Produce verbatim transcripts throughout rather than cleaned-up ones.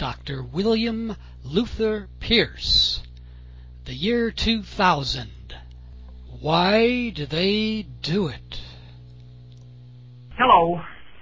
Doctor William Luther Pierce. The year two thousand. Why do they do it? Hello.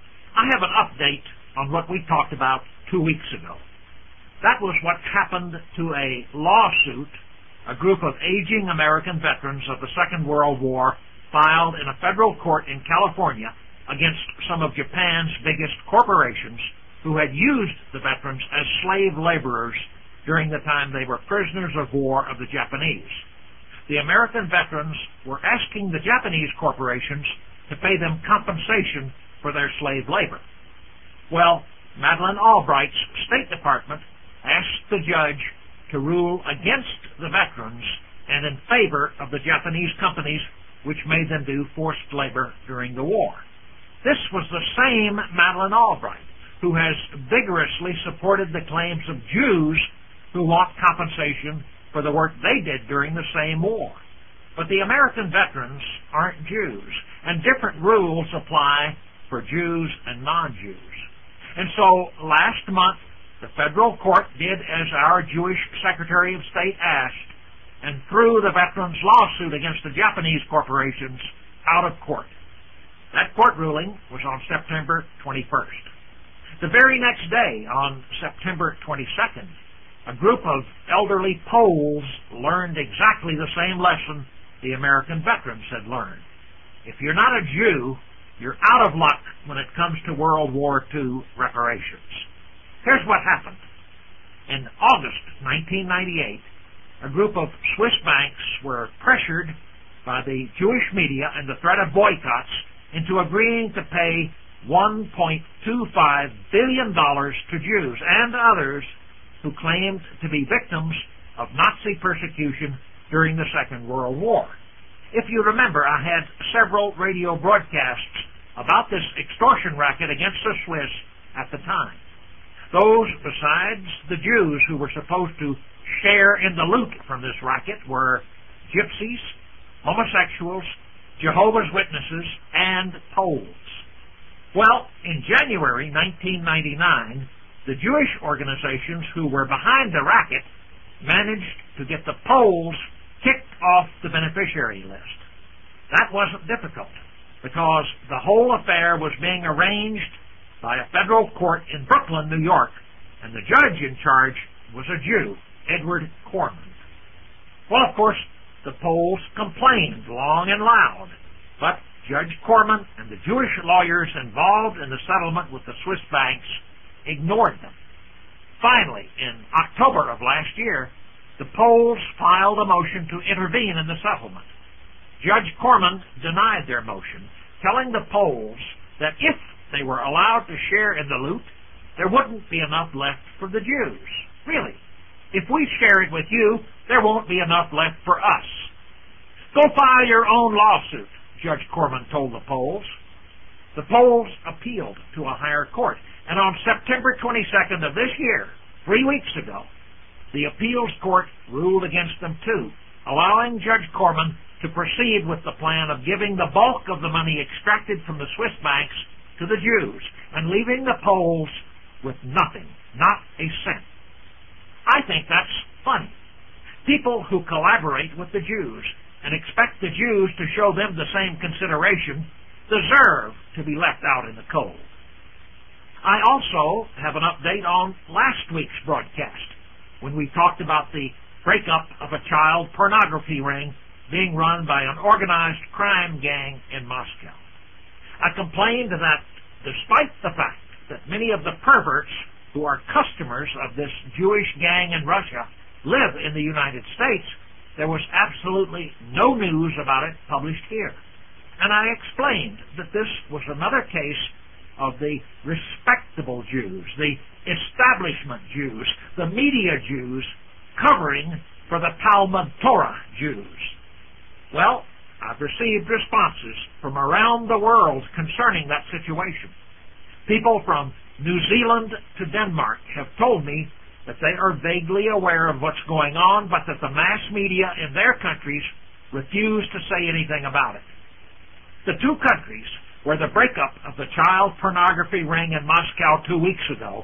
I have an update on what we talked about two weeks ago. That was what happened to a lawsuit a group of aging American veterans of the Second World War filed in a federal court in California against some of Japan's biggest corporations who had used the veterans as slave laborers during the time they were prisoners of war of the Japanese. The American veterans were asking the Japanese corporations to pay them compensation for their slave labor. Well, Madeleine Albright's State Department asked the judge to rule against the veterans and in favor of the Japanese companies which made them do forced labor during the war. This was the same Madeleine Albright who has vigorously supported the claims of Jews who want compensation for the work they did during the same war. But the American veterans aren't Jews, and different rules apply for Jews and non-Jews. And so last month, the federal court did as our Jewish Secretary of State asked and threw the veterans' lawsuit against the Japanese corporations out of court. That court ruling was on September twenty-first. The very next day, on September twenty-second, a group of elderly Poles learned exactly the same lesson the American veterans had learned. If you're not a Jew, you're out of luck when it comes to World War Two reparations. Here's what happened. In August nineteen ninety-eight, a group of Swiss banks were pressured by the Jewish media and the threat of boycotts into agreeing to pay one point two five billion dollars to Jews and others who claimed to be victims of Nazi persecution during the Second World War. If you remember, I had several radio broadcasts about this extortion racket against the Swiss at the time. Those, besides the Jews who were supposed to share in the loot from this racket, were gypsies, homosexuals, Jehovah's Witnesses, and Poles. Well, in January nineteen ninety-nine, the Jewish organizations who were behind the racket managed to get the Poles kicked off the beneficiary list. That wasn't difficult, because the whole affair was being arranged by a federal court in Brooklyn, New York, and the judge in charge was a Jew, Edward Corman. Well, of course, the Poles complained long and loud, but Judge Corman and the Jewish lawyers involved in the settlement with the Swiss banks ignored them. Finally, in October of last year, the Poles filed a motion to intervene in the settlement. Judge Corman denied their motion, telling the Poles that if they were allowed to share in the loot, there wouldn't be enough left for the Jews. Really. If we share it with you, there won't be enough left for us. Go file your own lawsuit, Judge Corman told the Poles. The Poles appealed to a higher court, and on September twenty-second of this year, three weeks ago, the appeals court ruled against them too, allowing Judge Corman to proceed with the plan of giving the bulk of the money extracted from the Swiss banks to the Jews, and leaving the Poles with nothing, not a cent. I think that's funny. People who collaborate with the Jews and expect the Jews to show them the same consideration deserve to be left out in the cold. I also have an update on last week's broadcast, when we talked about the breakup of a child pornography ring being run by an organized crime gang in Moscow. I complained that despite the fact that many of the perverts who are customers of this Jewish gang in Russia live in the United States, there was absolutely no news about it published here. And I explained that this was another case of the respectable Jews, the establishment Jews, the media Jews, covering for the Talmud Torah Jews. Well, I've received responses from around the world concerning that situation. People from New Zealand to Denmark have told me that they are vaguely aware of what's going on, but that the mass media in their countries refuse to say anything about it. The two countries where the breakup of the child pornography ring in Moscow two weeks ago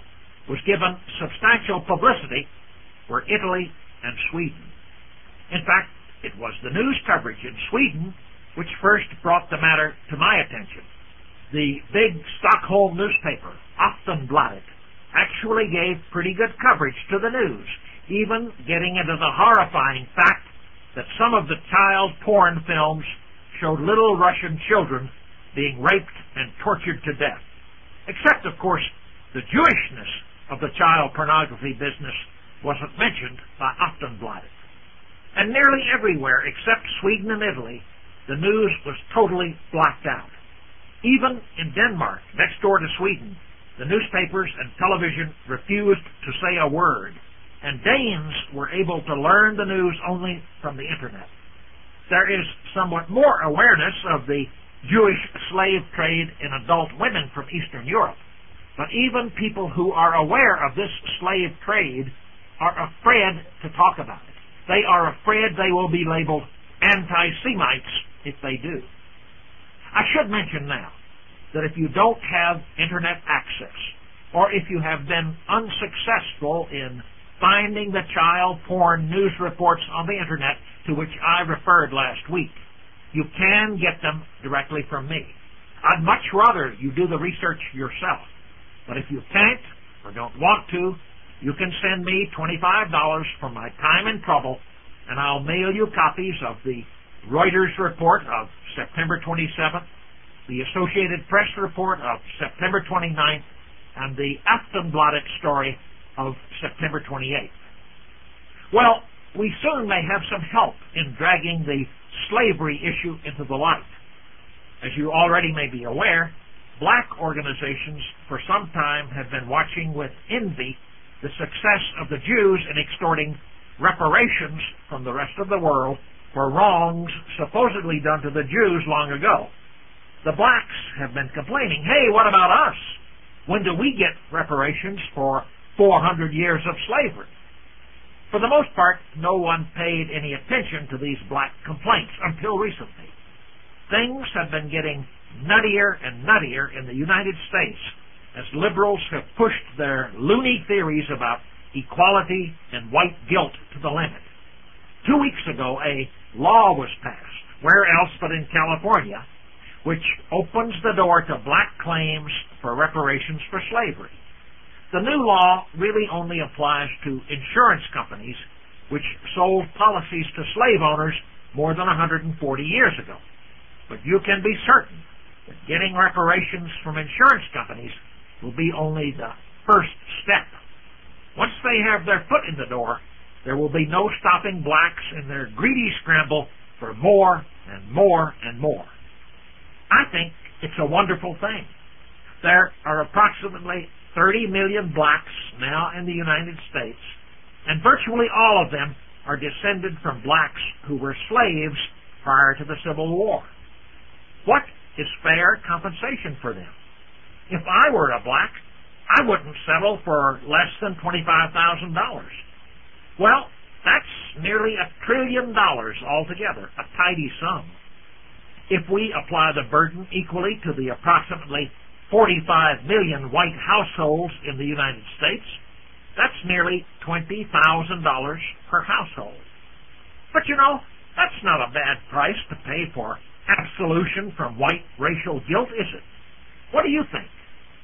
was given substantial publicity were Italy and Sweden. In fact, it was the news coverage in Sweden which first brought the matter to my attention. The big Stockholm newspaper, Aftonbladet, actually gave pretty good coverage to the news, even getting into the horrifying fact that some of the child porn films showed little Russian children being raped and tortured to death. Except, of course, the Jewishness of the child pornography business wasn't mentioned by Aftonbladet. And nearly everywhere except Sweden and Italy, the news was totally blacked out. Even in Denmark, next door to Sweden, the newspapers and television refused to say a word, and Danes were able to learn the news only from the Internet. There is somewhat more awareness of the Jewish slave trade in adult women from Eastern Europe, but even people who are aware of this slave trade are afraid to talk about it. They are afraid they will be labeled anti-Semites if they do. I should mention now that if you don't have Internet access, or if you have been unsuccessful in finding the child porn news reports on the Internet to which I referred last week, you can get them directly from me. I'd much rather you do the research yourself. But if you can't or don't want to, you can send me twenty-five dollars for my time and trouble, and I'll mail you copies of the Reuters report of September twenty-seventh, the Associated Press report of September twenty-ninth, and the Aftonbladet story of September twenty-eighth. Well, we soon may have some help in dragging the slavery issue into the light. As you already may be aware, black organizations for some time have been watching with envy the success of the Jews in extorting reparations from the rest of the world for wrongs supposedly done to the Jews long ago. The blacks have been complaining, hey, what about us? When do we get reparations for four hundred years of slavery? For the most part, no one paid any attention to these black complaints until recently. Things have been getting nuttier and nuttier in the United States as liberals have pushed their loony theories about equality and white guilt to the limit. Two weeks ago, a law was passed, where else but in California, which opens the door to black claims for reparations for slavery. The new law really only applies to insurance companies which sold policies to slave owners more than one hundred forty years ago. But you can be certain that getting reparations from insurance companies will be only the first step. Once they have their foot in the door, there will be no stopping blacks in their greedy scramble for more and more and more. I think it's a wonderful thing. There are approximately thirty million blacks now in the United States, and virtually all of them are descended from blacks who were slaves prior to the Civil War. What is fair compensation for them? If I were a black, I wouldn't settle for less than twenty-five thousand dollars. Well, that's nearly a trillion dollars altogether, a tidy sum. If we apply the burden equally to the approximately forty-five million white households in the United States, that's nearly twenty thousand dollars per household. But you know, that's not a bad price to pay for absolution from white racial guilt, is it? What do you think?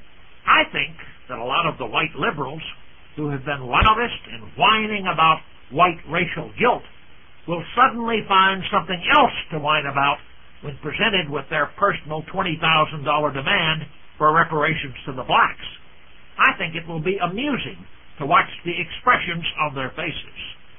I think that a lot of the white liberals who have been loudest in whining about white racial guilt will suddenly find something else to whine about when presented with their personal twenty thousand dollars demand for reparations to the blacks. I think it will be amusing to watch the expressions on their faces.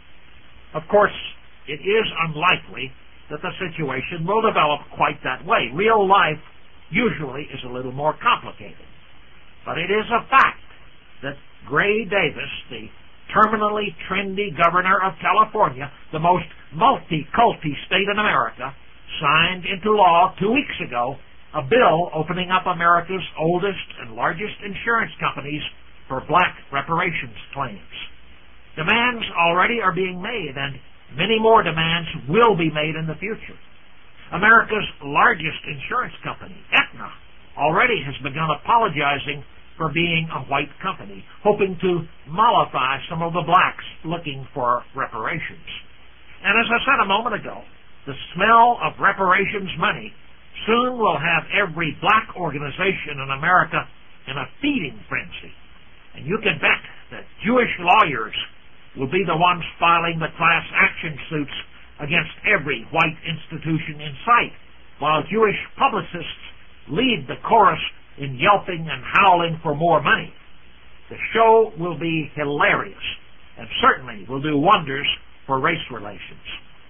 Of course, it is unlikely that the situation will develop quite that way. Real life usually is a little more complicated. But it is a fact that Gray Davis, the terminally trendy governor of California, the most multi-culty state in America, signed into law two weeks ago a bill opening up America's oldest and largest insurance companies for black reparations claims. Demands already are being made, and many more demands will be made in the future. America's largest insurance company, Aetna, already has begun apologizing for being a white company, hoping to mollify some of the blacks looking for reparations. And as I said a moment ago, the smell of reparations money soon will have every black organization in America in a feeding frenzy. And you can bet that Jewish lawyers will be the ones filing the class action suits against every white institution in sight, while Jewish publicists lead the chorus in yelping and howling for more money. The show will be hilarious and certainly will do wonders for race relations.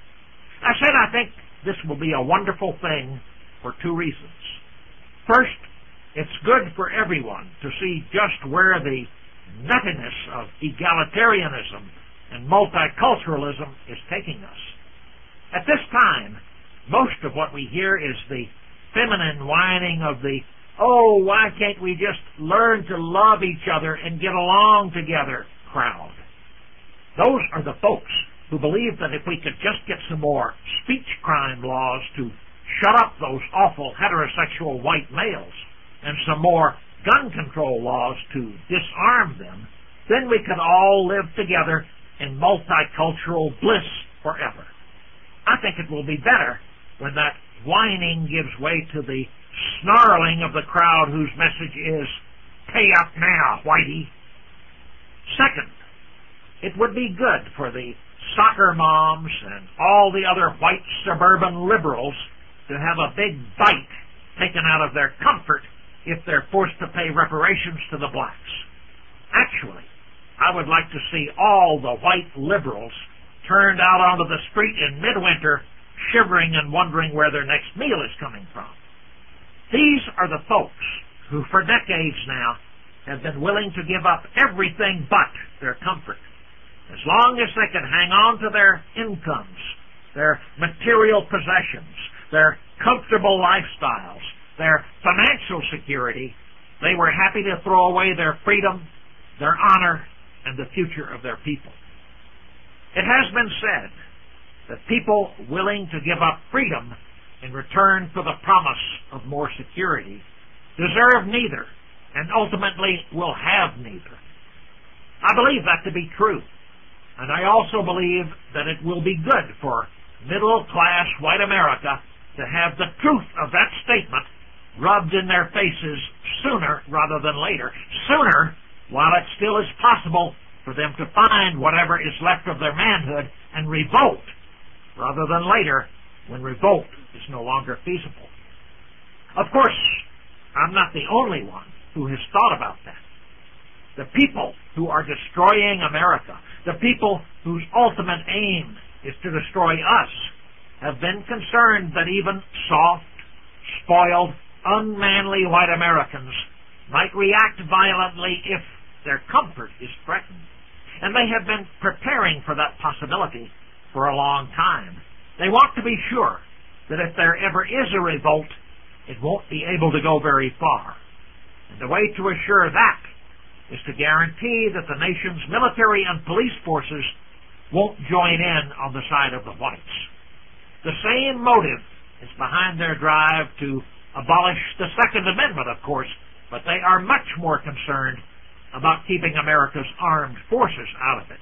I said I think this will be a wonderful thing for two reasons. First, it's good for everyone to see just where the nuttiness of egalitarianism and multiculturalism is taking us. At this time, most of what we hear is the feminine whining of the, oh, why can't we just learn to love each other and get along together crowd. Those are the folks who believe that if we could just get some more speech crime laws to shut up those awful heterosexual white males and some more gun control laws to disarm them, then we could all live together in multicultural bliss forever. I think it will be better when that whining gives way to the snarling of the crowd whose message is, pay up now, whitey. Second, it would be good for the soccer moms and all the other white suburban liberals to have a big bite taken out of their comfort if they're forced to pay reparations to the blacks. Actually, I would like to see all the white liberals turned out onto the street in midwinter, shivering and wondering where their next meal is coming from. These are the folks who for decades now have been willing to give up everything but their comfort, as long as they can hang on to their incomes, their material possessions, their comfortable lifestyles, their financial security. They were happy to throw away their freedom, their honor, and the future of their people. It has been said that people willing to give up freedom in return for the promise of more security deserve neither and ultimately will have neither. I believe that to be true, and I also believe that it will be good for middle-class white America to have the truth of that statement rubbed in their faces sooner rather than later. Sooner, while it still is possible for them to find whatever is left of their manhood and revolt, rather than later when revolt is no longer feasible. Of course, I'm not the only one who has thought about that. The people who are destroying America, the people whose ultimate aim is to destroy us, have been concerned that even soft, spoiled, unmanly white Americans might react violently if their comfort is threatened. And they have been preparing for that possibility for a long time. They want to be sure that if there ever is a revolt, it won't be able to go very far. And the way to assure that is to guarantee that the nation's military and police forces won't join in on the side of the whites. The same motive is behind their drive to abolish the Second Amendment, of course, but they are much more concerned about keeping America's armed forces out of it.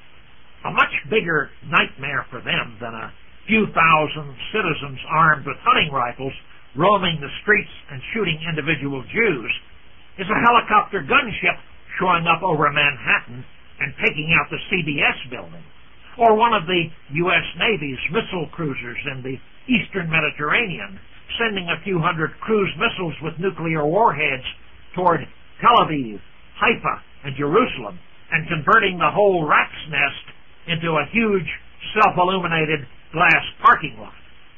A much bigger nightmare for them than a few thousand citizens armed with hunting rifles roaming the streets and shooting individual Jews is a helicopter gunship showing up over Manhattan and taking out the C B S building, or one of the U S Navy's missile cruisers in the eastern Mediterranean sending a few hundred cruise missiles with nuclear warheads toward Tel Aviv, Haifa, and Jerusalem, and converting the whole rat's nest into a huge self-illuminated glass parking lot.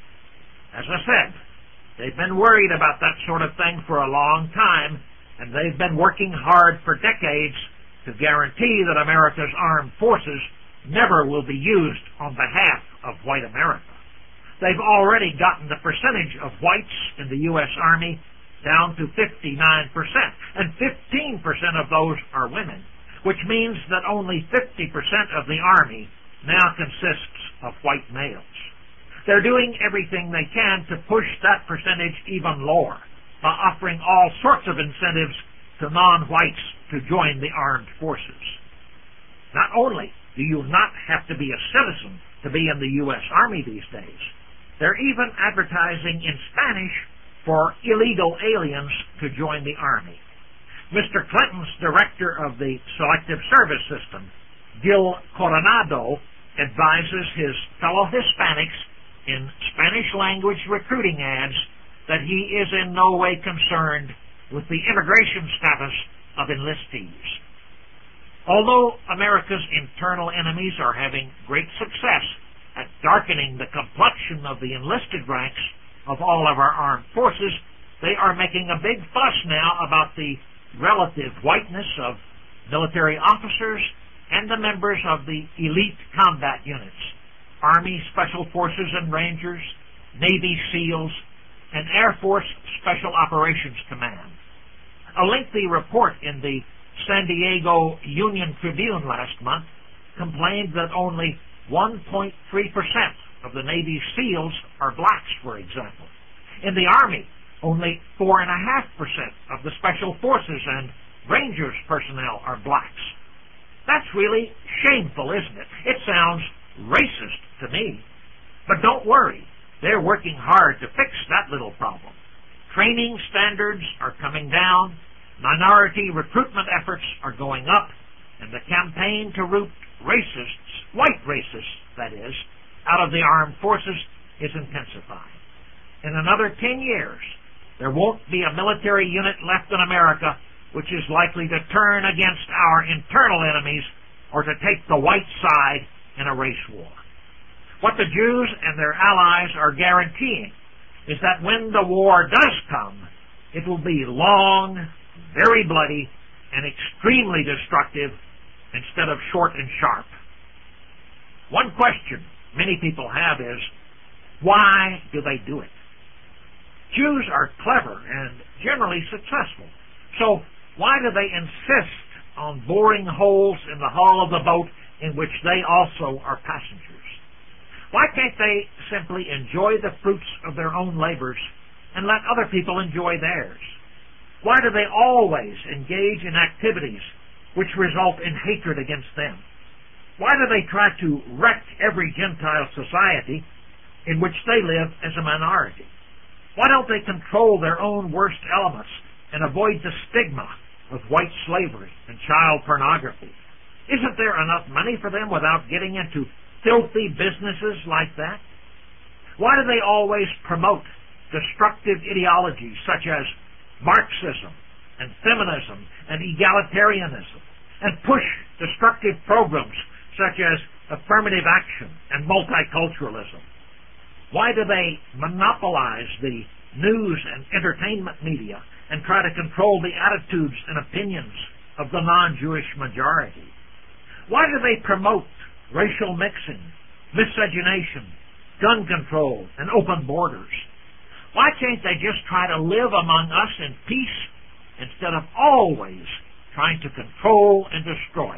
As I said, they've been worried about that sort of thing for a long time, and they've been working hard for decades to guarantee that America's armed forces never will be used on behalf of white America. They've already gotten the percentage of whites in the U S Army down to fifty-nine percent, and fifteen percent of those are women, which means that only fifty percent of the Army now consists of white males. They're doing everything they can to push that percentage even lower by offering all sorts of incentives to non-whites to join the armed forces. Not only do you not have to be a citizen to be in the U S Army these days, they're even advertising in Spanish for illegal aliens to join the Army. Mister Clinton's director of the Selective Service System, Gil Coronado, advises his fellow Hispanics in Spanish-language recruiting ads that he is in no way concerned with the immigration status of enlistees. Although America's internal enemies are having great success at darkening the complexion of the enlisted ranks of all of our armed forces, they are making a big fuss now about the relative whiteness of military officers and the members of the elite combat units, Army Special Forces and Rangers, Navy SEALs, and Air Force Special Operations Command. A lengthy report in the San Diego Union Tribune last month complained that only one point three percent of the Navy SEALs are blacks, for example. In the Army, only four point five percent of the Special Forces and Rangers personnel are blacks. That's really shameful, isn't it? It sounds racist to me. But don't worry, they're working hard to fix that little problem. Training standards are coming down, minority recruitment efforts are going up, and the campaign to root racists, white racists, that is, out of the armed forces is intensifying. In another ten years, there won't be a military unit left in America which is likely to turn against our internal enemies or to take the white side in a race war. What the Jews and their allies are guaranteeing is that when the war does come, it will be long, very bloody, and extremely destructive instead of short and sharp. One question many people have is, why do they do it? Jews are clever and generally successful, so why do they insist on boring holes in the hull of the boat in which they also are passengers? Why can't they simply enjoy the fruits of their own labors and let other people enjoy theirs? Why do they always engage in activities which result in hatred against them? Why do they try to wreck every Gentile society in which they live as a minority? Why don't they control their own worst elements and avoid the stigma of white slavery and child pornography? Isn't there enough money for them without getting into filthy businesses like that? Why do they always promote destructive ideologies such as Marxism and feminism and egalitarianism and push destructive programs such as affirmative action and multiculturalism? Why do they monopolize the news and entertainment media and try to control the attitudes and opinions of the non-Jewish majority? Why do they promote racial mixing, miscegenation, gun control, and open borders? Why can't they just try to live among us in peace instead of always trying to control and destroy?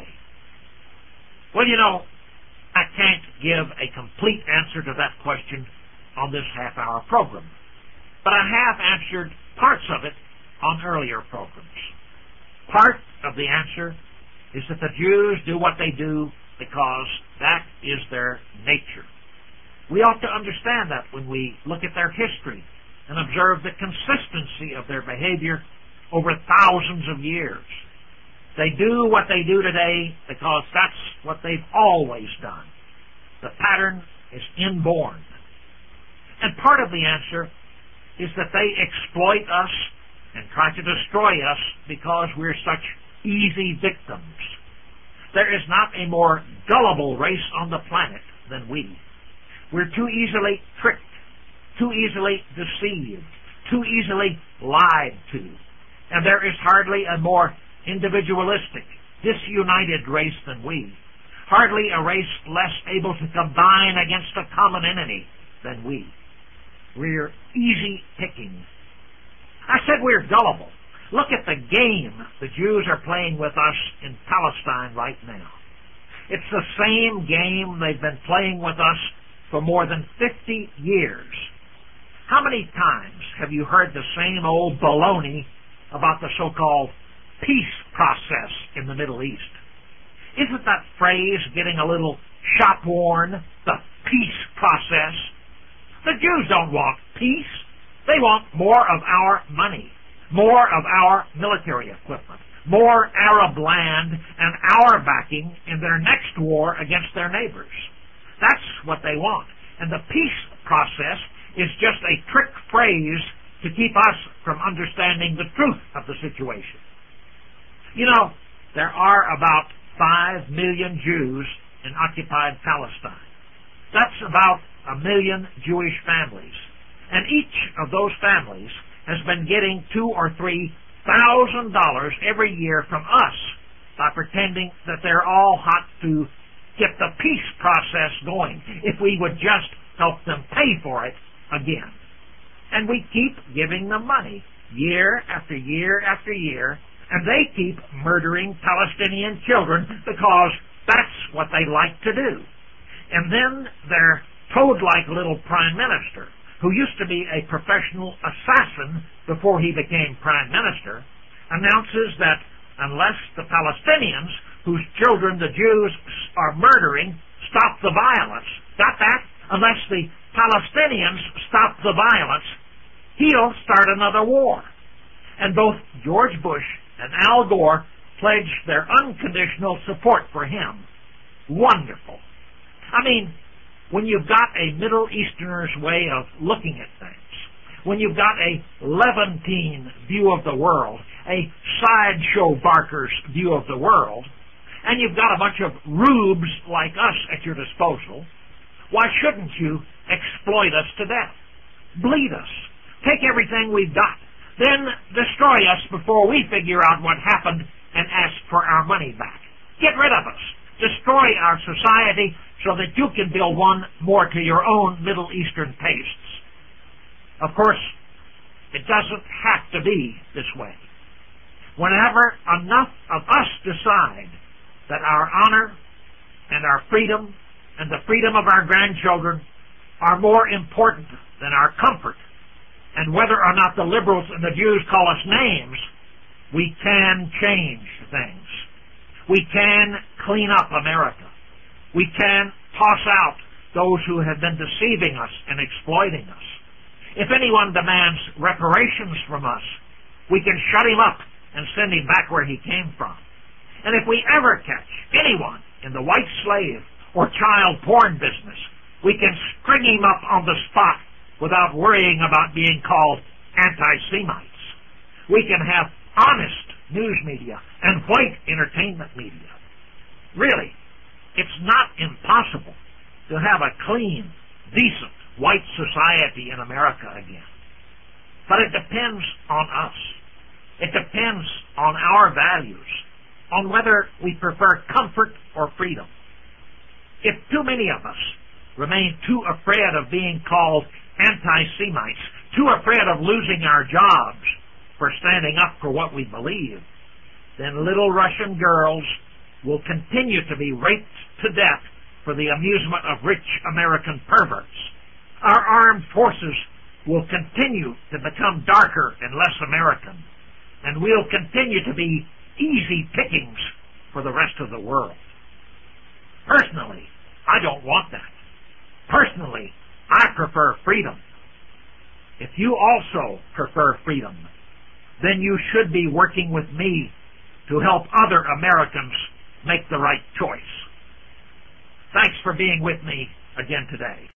Well, you know, I can't give a complete answer to that question on this half-hour program, but I have answered parts of it on earlier programs. Part of the answer is that the Jews do what they do because that is their nature. We ought to understand that when we look at their history and observe the consistency of their behavior over thousands of years. They do what they do today because that's what they've always done. The pattern is inborn. And part of the answer is that they exploit us and try to destroy us because we're such easy victims. There is not a more gullible race on the planet than we. We're too easily tricked, too easily deceived, too easily lied to. And there is hardly a more individualistic, disunited race than we. Hardly a race less able to combine against a common enemy than we. We're easy picking. I said we're gullible. Look at the game the Jews are playing with us in Palestine right now. It's the same game they've been playing with us for more than fifty years. How many times have you heard the same old baloney about the so-called peace process in the Middle East. Isn't that phrase getting a little shop-worn? The peace process? The Jews don't want peace. They want more of our money, more of our military equipment, more Arab land, and our backing in their next war against their neighbors. That's what they want. And the peace process is just a trick phrase to keep us from understanding the truth of the situation. You know, there are about five million Jews in occupied Palestine. That's about a million Jewish families. And each of those families has been getting two or three thousand dollars every year from us by pretending that they're all hot to get the peace process going if we would just help them pay for it again. And we keep giving them money year after year after year, and they keep murdering Palestinian children because that's what they like to do. And then their toad-like little prime minister, who used to be a professional assassin before he became prime minister, announces that unless the Palestinians, whose children the Jews are murdering, stop the violence, got that? Unless the Palestinians stop the violence, he'll start another war. And both George Bush and Al Gore pledged their unconditional support for him. Wonderful. I mean, when you've got a Middle Easterner's way of looking at things, when you've got a Levantine view of the world, a sideshow barker's view of the world, and you've got a bunch of rubes like us at your disposal, why shouldn't you exploit us to death? Bleed us. Take everything we've got. Then destroy us before we figure out what happened and ask for our money back. Get rid of us. Destroy our society so that you can build one more to your own Middle Eastern tastes. Of course, it doesn't have to be this way. Whenever enough of us decide that our honor and our freedom and the freedom of our grandchildren are more important than our comfort, and whether or not the liberals and the Jews call us names, we can change things. We can clean up America. We can toss out those who have been deceiving us and exploiting us. If anyone demands reparations from us, we can shut him up and send him back where he came from. And if we ever catch anyone in the white slave or child porn business, we can string him up on the spot without worrying about being called anti-Semites. We can have honest news media and white entertainment media. Really, it's not impossible to have a clean, decent, white society in America again. But it depends on us. It depends on our values, on whether we prefer comfort or freedom. If too many of us remain too afraid of being called anti-Semites, too afraid of losing our jobs for standing up for what we believe, then little Russian girls will continue to be raped to death for the amusement of rich American perverts. Our armed forces will continue to become darker and less American, and we'll continue to be easy pickings for the rest of the world. Personally, I don't want that. Personally, I prefer freedom. If you also prefer freedom, then you should be working with me to help other Americans make the right choice. Thanks for being with me again today.